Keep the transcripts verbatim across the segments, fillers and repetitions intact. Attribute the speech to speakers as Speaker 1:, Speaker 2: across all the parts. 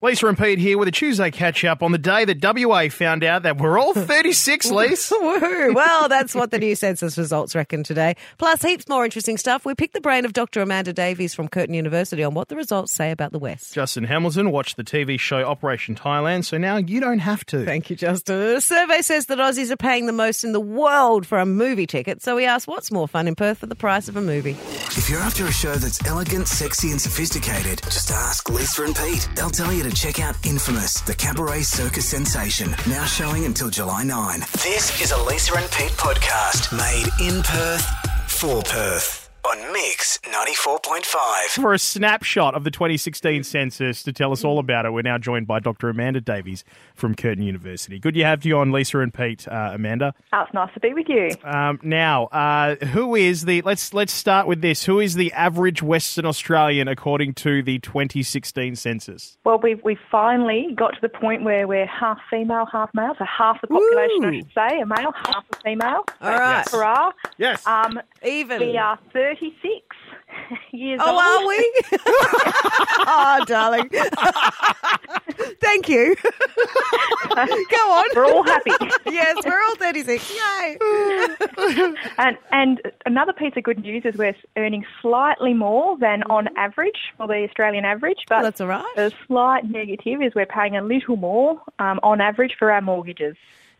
Speaker 1: Lisa and Pete here with a Tuesday catch-up on the day that W A found out that we're all thirty-six, Lisa.
Speaker 2: Woohoo. Well, that's what the new census results reckon today. Plus, heaps more interesting stuff. We picked the brain of Doctor Amanda Davies from Curtin University on what the results say about the West.
Speaker 1: Justin Hamilton watched the T V show Operation Thailand, so now you don't have to.
Speaker 2: Thank you, Justin. A survey says that Aussies are paying the most in the world for a movie ticket, so we asked what's more fun in Perth for the price of a movie.
Speaker 3: If you're after a show that's elegant, sexy and sophisticated, just ask Lisa and Pete. They'll tell you to check out Infamous, the cabaret circus sensation, now showing until July ninth. This is a Lisa and Pete podcast made in Perth for Perth on Mix ninety-four point five.
Speaker 1: For a snapshot of the twenty sixteen census to tell us all about it, we're now joined by Doctor Amanda Davies from Curtin University. Good to have you on, Lisa and Pete, uh, Amanda.
Speaker 4: Oh, it's nice to be with you.
Speaker 1: Um, now, uh, who is the, let's let's start with this, who is the average Western Australian according to the twenty sixteen census?
Speaker 4: Well, we've, we've finally got to the point where we're half female, half male, so half the population,
Speaker 2: Ooh.
Speaker 4: I should say, a male, half a female.
Speaker 2: All right.
Speaker 1: Yes.
Speaker 4: Hurrah.
Speaker 1: Yes.
Speaker 4: Um,
Speaker 2: Even.
Speaker 4: we are thirty-six years
Speaker 2: Oh,
Speaker 4: old.
Speaker 2: are we? Oh, darling. Thank you. Go on.
Speaker 4: We're all happy.
Speaker 2: Yes, we're all thirty-six. Yay.
Speaker 4: and and another piece of good news is we're earning slightly more than on average, for the Australian average. But
Speaker 2: Well, that's all right.
Speaker 4: the slight negative is we're paying a little more um, on average for our mortgages.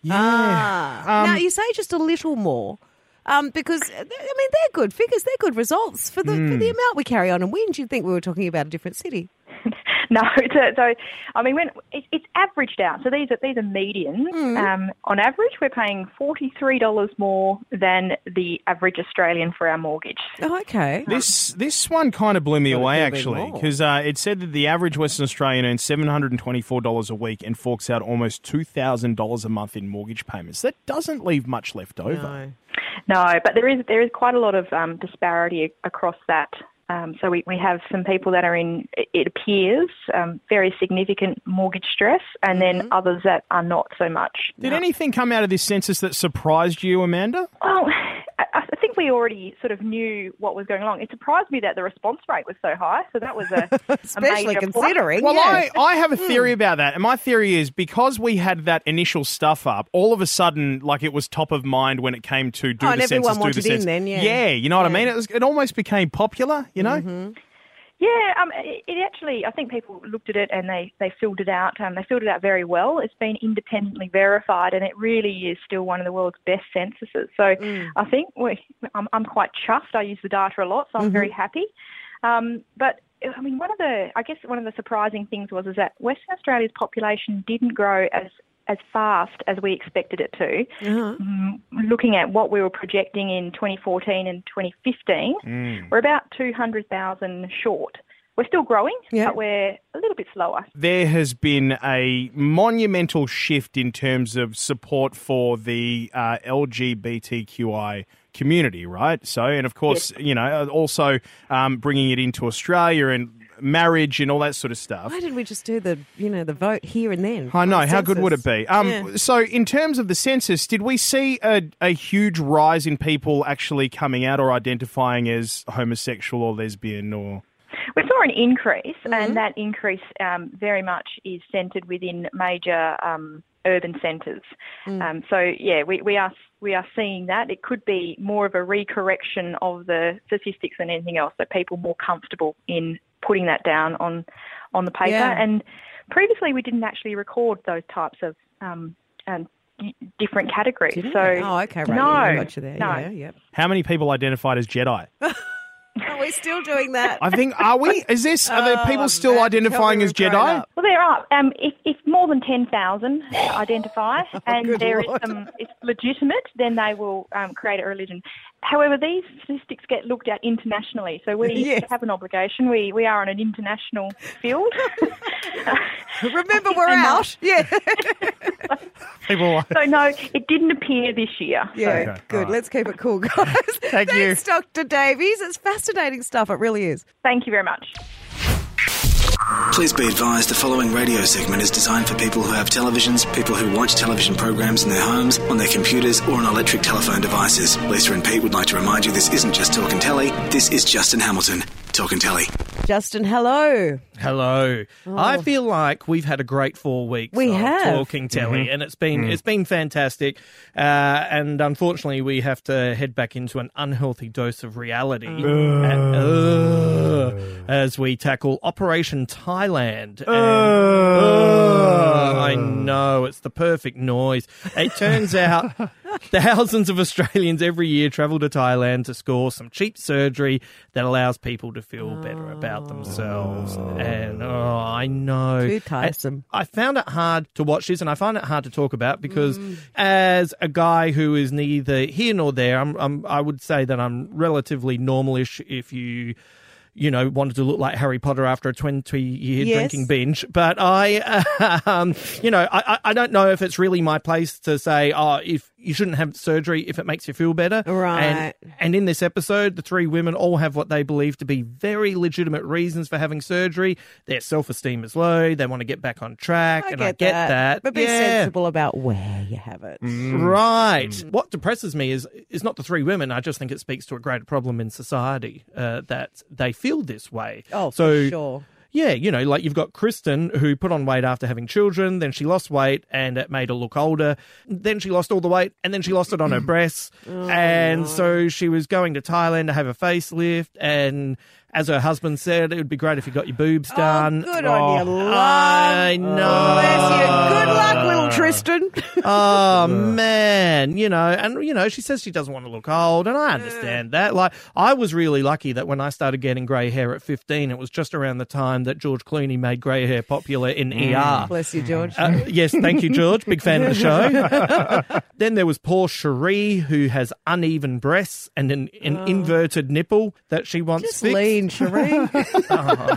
Speaker 2: Ah.
Speaker 1: Um,
Speaker 2: now, you say just a little more. Um, because, I mean, they're good figures. They're good results for the for the amount we carry on and win. You'd think we were talking about a different city.
Speaker 4: No, so, so I mean, when it, it's averaged out. So these are these are medians.
Speaker 2: Mm.
Speaker 4: Um, on average, we're paying forty-three dollars more than the average Australian for our mortgage.
Speaker 2: Oh, okay.
Speaker 1: This this one kind of blew me
Speaker 2: Thought it
Speaker 1: away,
Speaker 2: could have been
Speaker 1: actually,
Speaker 2: more.
Speaker 1: because uh, it said that the average Western Australian earns seven hundred twenty-four dollars a week and forks out almost two thousand dollars a month in mortgage payments. That doesn't leave much left over.
Speaker 2: No.
Speaker 4: No, but there is there is quite a lot of um, disparity a- across that. Um, so we, we have some people that are in, it appears, um, very significant mortgage stress, and then others that are not so much.
Speaker 1: Did anything come out of this census that surprised you, Amanda?
Speaker 4: Well, I, I think we already sort of knew what was going on. It surprised me that the response rate was so high, so that was a, a
Speaker 2: Especially
Speaker 4: major plus.
Speaker 2: considering.
Speaker 1: Well,
Speaker 2: yeah.
Speaker 1: I, I have a theory about that, and my theory is because we had that initial stuff up, all of a sudden, like it was top of mind when it came to do
Speaker 2: Oh,
Speaker 1: the
Speaker 2: and
Speaker 1: census,
Speaker 2: everyone
Speaker 1: do
Speaker 2: wanted
Speaker 1: the
Speaker 2: in
Speaker 1: census.
Speaker 2: then, yeah.
Speaker 1: Yeah, you know what I
Speaker 2: Yeah.
Speaker 1: mean? It, was, it almost became popular, you know?
Speaker 2: Mm-hmm.
Speaker 4: Yeah, um, it, it actually, I think people looked at it and they, they filled it out. Um, they filled it out very well. It's been independently verified, and it really is still one of the world's best censuses. So
Speaker 2: Mm.
Speaker 4: I think we, I'm, I'm quite chuffed. I use the data a lot, so I'm
Speaker 2: Mm-hmm.
Speaker 4: very happy. Um, but I mean, one of the, I guess one of the surprising things was is that Western Australia's population didn't grow as as fast as we expected it to.
Speaker 2: Uh-huh.
Speaker 4: Mm, looking at what we were projecting in twenty fourteen and twenty fifteen,
Speaker 1: Mm.
Speaker 4: we're about two hundred thousand short. We're still growing,
Speaker 2: Yeah.
Speaker 4: but we're a little bit slower.
Speaker 1: There has been a monumental shift in terms of support for the uh, L G B T Q I community, right? So, and of course, you know, also um, bringing it into Australia and marriage and all that sort of stuff.
Speaker 2: Why did we just do the, you know, the vote here and then?
Speaker 1: I know.
Speaker 2: on
Speaker 1: How good would it
Speaker 2: census?
Speaker 1: be? Um,
Speaker 2: Yeah.
Speaker 1: So in terms of the census, did we see a, a huge rise in people actually coming out or identifying as homosexual or lesbian or...
Speaker 4: We saw an increase,
Speaker 2: Mm-hmm.
Speaker 4: and that increase um, very much is centred within major um, urban centres.
Speaker 2: Mm.
Speaker 4: Um, so, yeah, we, we are we are seeing that. It could be more of a recorrection of the statistics than anything else, so people more comfortable in putting that down on on the paper.
Speaker 2: Yeah.
Speaker 4: And previously, we didn't actually record those types of um, um, d- different categories.
Speaker 2: Didn't
Speaker 4: so
Speaker 2: we? Oh, okay, right.
Speaker 4: No,
Speaker 2: yeah, I got you there.
Speaker 4: no.
Speaker 2: Yeah, yep.
Speaker 1: How many people identified as Jedi?
Speaker 2: Are we still doing that?
Speaker 1: I think, are we? Is this, are there
Speaker 2: Oh,
Speaker 1: people still
Speaker 2: man,
Speaker 1: identifying
Speaker 2: tell me
Speaker 1: as
Speaker 2: we've grown
Speaker 1: Jedi?
Speaker 2: up.
Speaker 4: Well, there are. Um, if, if more than ten thousand identify and
Speaker 2: good
Speaker 4: there is
Speaker 2: Lord.
Speaker 4: some, it's legitimate, then they will um, create a religion. However, these statistics get looked at internationally, so we
Speaker 2: Yes.
Speaker 4: have an obligation. We we are on an international field.
Speaker 2: Remember, we're
Speaker 4: And, uh,
Speaker 2: out. Yeah.
Speaker 1: People are...
Speaker 4: So no, it didn't appear this year.
Speaker 2: Yeah,
Speaker 1: Okay,
Speaker 2: good.
Speaker 1: all right.
Speaker 2: Let's keep it cool, guys.
Speaker 1: Thank you.
Speaker 2: Thanks, Doctor Davies. It's fascinating stuff. It really is.
Speaker 4: Thank you very much.
Speaker 3: Please be advised the following radio segment is designed for people who have televisions, people who watch television programs in their homes, on their computers or on electric telephone devices. Lisa and Pete would like to remind you this isn't just Talk and Telly, this is Justin Hamilton, Talk and Telly.
Speaker 2: Justin, hello.
Speaker 5: Hello. I feel like we've had a great four weeks
Speaker 2: We
Speaker 5: of
Speaker 2: have.
Speaker 5: talking telly,
Speaker 1: Mm-hmm.
Speaker 5: and it's been
Speaker 1: Mm.
Speaker 5: it's been fantastic. Uh, and unfortunately, we have to head back into an unhealthy dose of reality and, uh, as we tackle Operation Thailand. And, uh, I know, it's the perfect noise. It turns out thousands of Australians every year travel to Thailand to score some cheap surgery that allows people to feel better about themselves. And oh, I know.
Speaker 2: Too tiresome.
Speaker 5: I found it hard to watch this, and I find it hard to talk about because, as a guy who is neither here nor there, I'm, I'm, I would say that I'm relatively normalish if you. You know, wanted to look like Harry Potter after a twenty-year
Speaker 2: Yes.
Speaker 5: drinking binge. But I, uh, um, you know, I, I I don't know if it's really my place to say, oh, if you shouldn't have surgery if it makes you feel better.
Speaker 2: Right.
Speaker 5: And, and in this episode, the three women all have what they believe to be very legitimate reasons for having surgery. Their self-esteem is low. They want to get back on track.
Speaker 2: I
Speaker 5: and
Speaker 2: get
Speaker 5: I get that.
Speaker 2: But be
Speaker 5: Yeah.
Speaker 2: sensible about where you have it.
Speaker 5: Right. What depresses me is is not the three women. I just think it speaks to a greater problem in society uh, that they feel this way.
Speaker 2: Oh,
Speaker 5: so,
Speaker 2: for sure.
Speaker 5: Yeah, you know, like you've got Kristen who put on weight after having children, then she lost weight and it made her look older. Then she lost all the weight and then she lost it on her breasts. and so she was going to Thailand to have a facelift, and as her husband said, it would be great if you got your boobs done.
Speaker 2: Oh, good on you, love.
Speaker 5: I know.
Speaker 2: Bless you. Good luck, little Tristan.
Speaker 5: Oh, man. You know, and, you know, she says she doesn't want to look old, and I understand that. Like, I was really lucky that when I started getting grey hair at fifteen, it was just around the time that George Clooney made grey hair popular in E R.
Speaker 2: Bless you, George.
Speaker 5: Uh, yes, thank you, George. Big fan of the show. Then there was poor Cherie, who has uneven breasts and an, an inverted nipple that she wants
Speaker 2: Just
Speaker 5: fixed.
Speaker 2: lean, Cherie. Just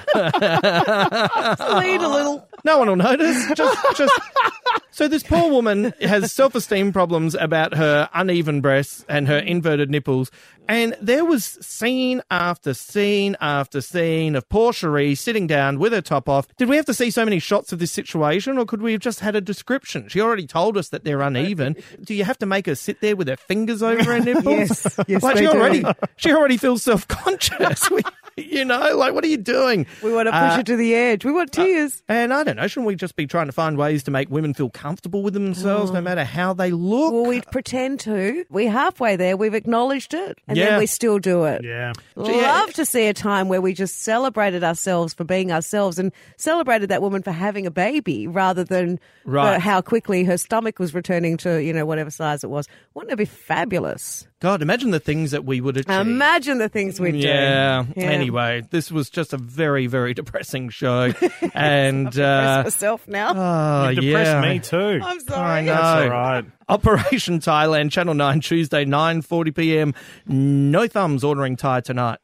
Speaker 2: lean a little.
Speaker 5: No one will notice. Just, just. So this poor woman has self-esteem problems about her uneven breasts and her inverted nipples, and there was scene after scene after scene of poor Cherie sitting down with her top off. Did we have to see so many shots of this situation, or could we have just had a description? She already told us that they're uneven. Do you have to make her sit there with her fingers over her nipples?
Speaker 2: Yes, yes,
Speaker 5: like
Speaker 2: they
Speaker 5: she
Speaker 2: do.
Speaker 5: already, she already feels self-conscious. We- you know, like, what are you doing?
Speaker 2: We want to push
Speaker 5: Uh,
Speaker 2: it to the edge. We want tears.
Speaker 5: And I don't know, shouldn't we just be trying to find ways to make women feel comfortable with themselves no matter how they look?
Speaker 2: Well, we pretend to. We're halfway there. We've acknowledged it, and
Speaker 5: Yeah.
Speaker 2: then we still do it.
Speaker 1: Yeah.
Speaker 2: Love to see a time where we just celebrated ourselves for being ourselves and celebrated that woman for having a baby rather than
Speaker 5: Right.
Speaker 2: for how quickly her stomach was returning to, you know, whatever size it was. Wouldn't it be fabulous?
Speaker 5: God, imagine the things that we would achieve.
Speaker 2: Imagine the things we'd
Speaker 5: yeah.
Speaker 2: do.
Speaker 5: Anyway, this was just a very, very depressing show. and, uh,
Speaker 2: Depress myself now.
Speaker 5: oh,
Speaker 1: You depressed
Speaker 5: yeah.
Speaker 1: me too.
Speaker 2: I'm sorry.
Speaker 5: I know.
Speaker 1: That's all right.
Speaker 5: Operation Thailand, Channel nine, Tuesday, nine forty p.m. No thumbs ordering Thai tonight.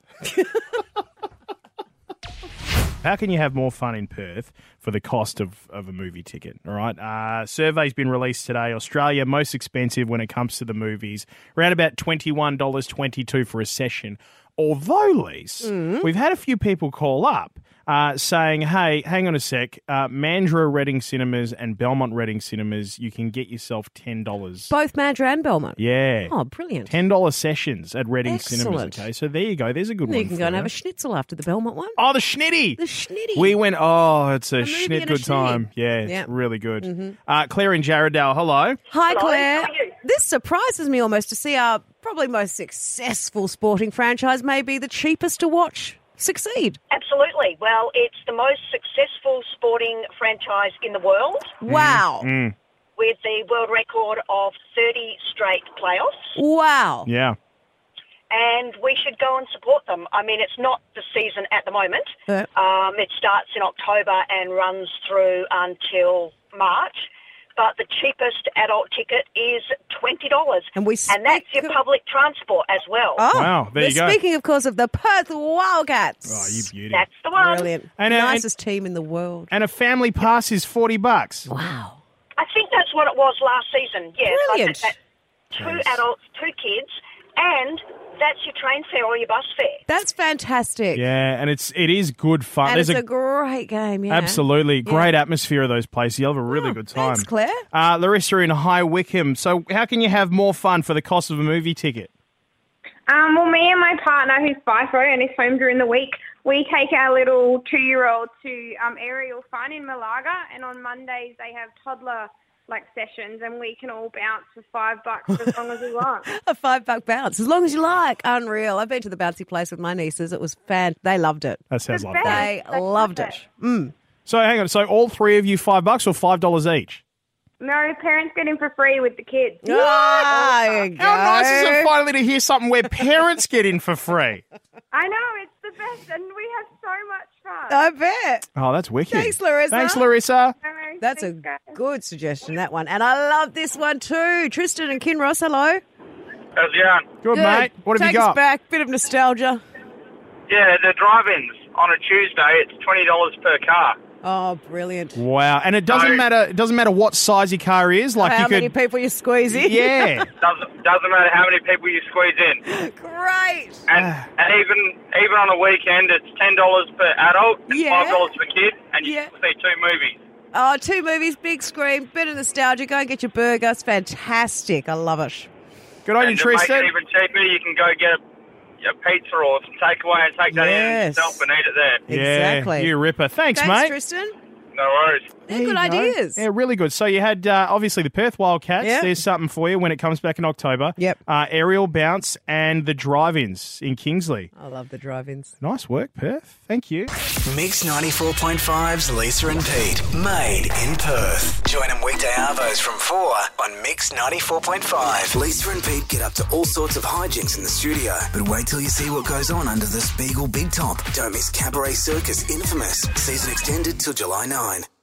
Speaker 1: How can you have more fun in Perth for the cost of, of a movie ticket? All right. Uh, survey's been released today. Australia, most expensive when it comes to the movies. Around about twenty-one dollars twenty-two for a session. Although, Lise,
Speaker 2: Mm.
Speaker 1: we've had a few people call up uh, saying, hey, hang on a sec, uh, Mandurah Reading Cinemas and Belmont Reading Cinemas, you can get yourself ten dollars.
Speaker 2: Both Mandurah and Belmont.
Speaker 1: Yeah.
Speaker 2: Oh, brilliant.
Speaker 1: ten dollars sessions at Reading Cinemas.
Speaker 2: Excellent.
Speaker 1: Okay, so there you go. There's a good
Speaker 2: Then
Speaker 1: one.
Speaker 2: you can
Speaker 1: for
Speaker 2: go and have a schnitzel after the Belmont one.
Speaker 1: Oh, the schnitty.
Speaker 2: The schnitty.
Speaker 1: We went, oh, it's a,
Speaker 2: movie
Speaker 1: schnit
Speaker 2: and a
Speaker 1: good time. Yeah, it's
Speaker 2: Yeah.
Speaker 1: really good.
Speaker 2: Mm-hmm.
Speaker 1: Uh, Claire in Jarrahdale, hello.
Speaker 2: Hi,
Speaker 6: Hello,
Speaker 2: Claire.
Speaker 6: how are you?
Speaker 2: This surprises me almost to see our probably most successful sporting franchise may be the cheapest to watch succeed.
Speaker 6: Absolutely. Well, it's the most successful sporting franchise in the world
Speaker 2: Wow.
Speaker 1: Mm,
Speaker 6: with the world record of thirty straight playoffs.
Speaker 2: Wow.
Speaker 1: yeah.
Speaker 6: And we should go and support them. I mean, it's not the season at the moment.
Speaker 2: Yeah.
Speaker 6: Um, it starts in October and runs through until March. But the cheapest adult ticket is twenty dollars.
Speaker 2: And we
Speaker 6: And that's
Speaker 2: speak
Speaker 6: your
Speaker 2: of-
Speaker 6: public transport as well.
Speaker 2: Oh,
Speaker 1: Wow, there
Speaker 2: we're
Speaker 1: you go.
Speaker 2: Speaking, of course, of the Perth Wildcats.
Speaker 1: Oh, you beauty.
Speaker 6: That's the one.
Speaker 2: Brilliant.
Speaker 1: And, uh,
Speaker 2: Nicest team in the world.
Speaker 1: And a family pass is forty bucks.
Speaker 2: Wow.
Speaker 6: I think that's what it was last season. Yes,
Speaker 2: Brilliant.
Speaker 6: I think that two
Speaker 1: Jeez.
Speaker 6: adults, two kids, and that's your train fare or your bus fare.
Speaker 2: That's fantastic.
Speaker 1: Yeah, and it's it is good fun.
Speaker 2: And
Speaker 1: There's
Speaker 2: it's a, great game, yeah.
Speaker 1: absolutely
Speaker 2: Yeah.
Speaker 1: great atmosphere of those places. You'll have a really
Speaker 2: Oh,
Speaker 1: good time.
Speaker 2: Thanks, Claire.
Speaker 1: Uh, Larissa in High Wycombe. So how can you have more fun for the cost of a movie ticket?
Speaker 7: Um, well, me and my partner, who's FIFO and is home during the week, we take our little two-year-old to um, Aerial Fun in Malaga, and on Mondays they have toddler like sessions, and we can all bounce for five bucks for as long as we want.
Speaker 2: A five buck bounce, as long as you like. Unreal. I've been to the bouncy place with my nieces. It was fan. They loved it.
Speaker 1: That sounds
Speaker 7: The
Speaker 1: like
Speaker 7: best.
Speaker 1: fun.
Speaker 2: They
Speaker 7: They
Speaker 2: loved
Speaker 7: love
Speaker 2: it.
Speaker 7: it.
Speaker 2: Mm.
Speaker 1: So hang on. So all three of you five bucks or five dollars each?
Speaker 7: No, parents get in for free with the kids.
Speaker 2: Ah, there you go.
Speaker 1: How nice is it finally to hear something where parents get in for free?
Speaker 7: I know, it's the best, and we have so much fun.
Speaker 2: I bet.
Speaker 1: Oh, that's wicked.
Speaker 2: Thanks, Larissa.
Speaker 1: Thanks, Larissa.
Speaker 7: No,
Speaker 2: That's a
Speaker 7: thanks, guys.
Speaker 2: good suggestion, that one. And I love this one too. Tristan and Kinross, hello.
Speaker 8: How's it going?
Speaker 1: Good, mate. What have
Speaker 2: Take
Speaker 1: you
Speaker 2: us
Speaker 1: got?
Speaker 2: back. Bit of nostalgia.
Speaker 8: Yeah, the drive-ins on a Tuesday, it's twenty dollars per car.
Speaker 2: Oh, brilliant.
Speaker 1: Wow. And it doesn't
Speaker 8: No.
Speaker 1: matter. It doesn't matter what size your car is. Like
Speaker 2: How
Speaker 1: you could.
Speaker 2: many people you squeeze in?
Speaker 1: Yeah.
Speaker 8: Doesn't doesn't matter how many people you squeeze in.
Speaker 2: Great.
Speaker 8: And, and even even on a weekend, it's ten dollars per adult and
Speaker 2: Yeah.
Speaker 8: five dollars per kid, and you
Speaker 2: Yeah.
Speaker 8: can see two movies.
Speaker 2: Oh, two movies, big screen, bit of nostalgia. Go and get your burger. It's fantastic. I love it.
Speaker 1: Good on you,
Speaker 8: And to make
Speaker 1: Tristan.
Speaker 8: it even cheaper, you can go get a, a pizza or some takeaway and take that
Speaker 2: Yes.
Speaker 8: in yourself and eat it there.
Speaker 1: Yeah,
Speaker 2: Exactly.
Speaker 1: you ripper. Thanks,
Speaker 2: Thanks,
Speaker 1: mate.
Speaker 2: Tristan.
Speaker 8: No worries.
Speaker 2: They're
Speaker 1: There
Speaker 2: good
Speaker 1: you go.
Speaker 2: ideas.
Speaker 1: Yeah, really good. So you had uh, obviously the Perth Wildcats.
Speaker 2: Yeah.
Speaker 1: There's something for you when it comes back in October.
Speaker 2: Yep.
Speaker 1: Uh, aerial bounce and the drive-ins in Kingsley.
Speaker 2: I love the drive-ins.
Speaker 1: Nice work, Perth. Thank you.
Speaker 3: Mix ninety-four point five's Lisa and Pete, made in Perth. Join them weekday arvos from four on Mix ninety-four point five. Lisa and Pete get up to all sorts of hijinks in the studio, but wait till you see what goes on under the Spiegel Big Top. Don't miss Cabaret Circus Infamous, season extended till July ninth.